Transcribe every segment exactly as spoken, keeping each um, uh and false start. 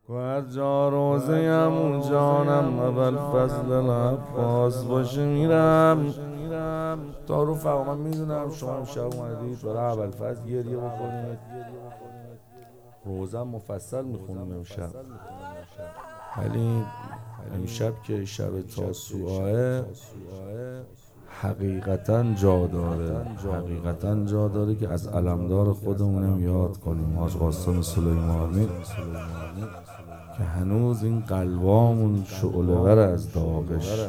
هر جا روزه‌ام اون جانم اول فضل العباس باشه میرم تا رو فهم. میدونم شما امشب اومدید برای اول فضل گریه بکنید، روزم مفصل میخونیم امشب، ولی امشب که شب تاسوعاه حقیقتا جا داره، حقیقتا جا داره که از علمدار خودمونم یاد کنیم، حاج قاسم سلیمانی، که هنوز این قلبامون شعله‌ور از داغش،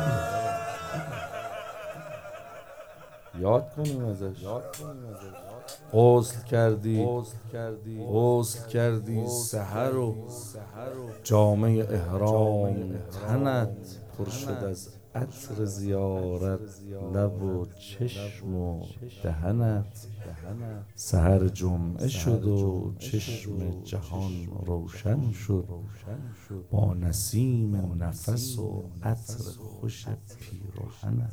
یاد کنیم ازش. غسل کردی غسل کردی سحر و جامه احرام تنت پر شد از عطر زیارت، لب و چشم و دهنت سحر جمعه شد و چشم جهان روشن شد با نسیم نفس و عطر خوش پیراهنت.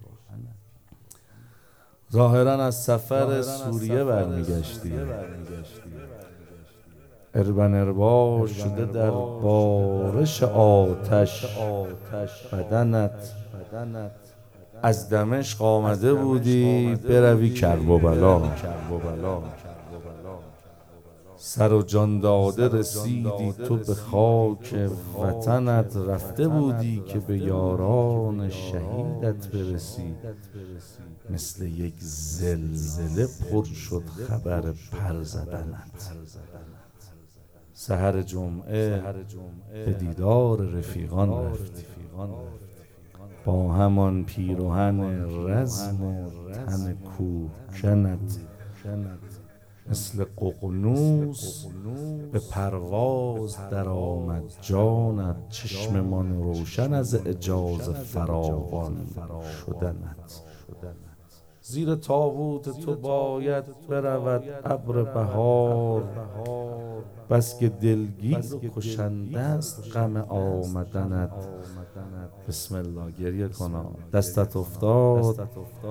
ظاهرا از سفر سوریه برمیگشتی، اربن اربا شده در بارش آتش بدنت. از دمشق آمده بودی بروی کرب و بلا، سر و جان داده رسیدی تو به خاک وطنت. رفته بودی که به یاران شهیدت برسی، مثل یک زلزله پر شد خبر پر زدنت. سحر جمعه به دیدار رفیقان رفتی، با همان پیراهن رزم و تن کوهکنت. مثل ققنوس به پرواز در آمد جانت، چشممان روشن از اعجاز فراوان شدنت. زیر تابوت تو باید برود ابر بهار، بس که دلگیر و کشنده است غم آمدنت. بسم الله، گریه کنا، دستت افتاد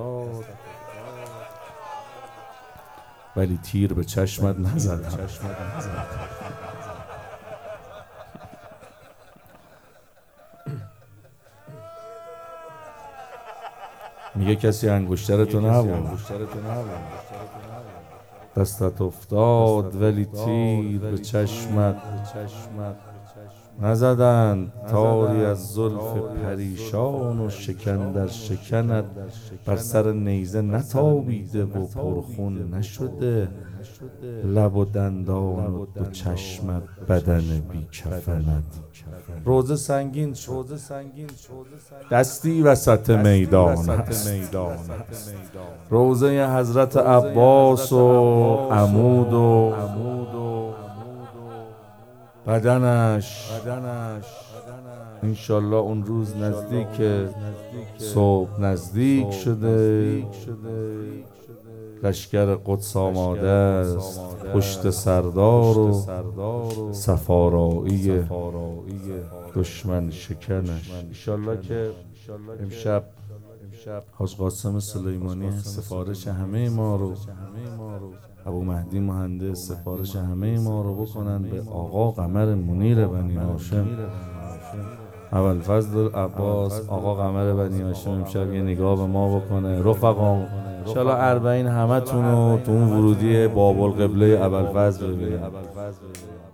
ولی تیر به چشمت نزدم. میگه کسی انگشترتو نبود، دستت افتاد ولی تیر به چشمت نزدند. تاری از زلف پریشان و شکن در شکنت بر سر نیزه نتابیده و پرخون نشده، لب و دندان و دو چشمت بدن بی کفنت. روزه سنگین شد، دستی وسط میدان است. روزه حضرت عباس و عمود و بدنش. انشالله اون روز نزدیک، صبح نزدیک شده، لشکر قدس آماده است، پشت سردار و صفارایی دشمن شکنش. انشالله که امشب حاج قاسم سلیمانی سفارش همه ما رو، ابو مهدی مهندس سفارش همه ما رو بکنن به آقا قمر منیر بنی هاشم، اول فضل عباس آقا قمر بنی هاشم امشب یه نگاه به ما بکنه. رفقا انشالله اربعین همه تونو تو اون ورودی باب القبله اول فضل ببینیم.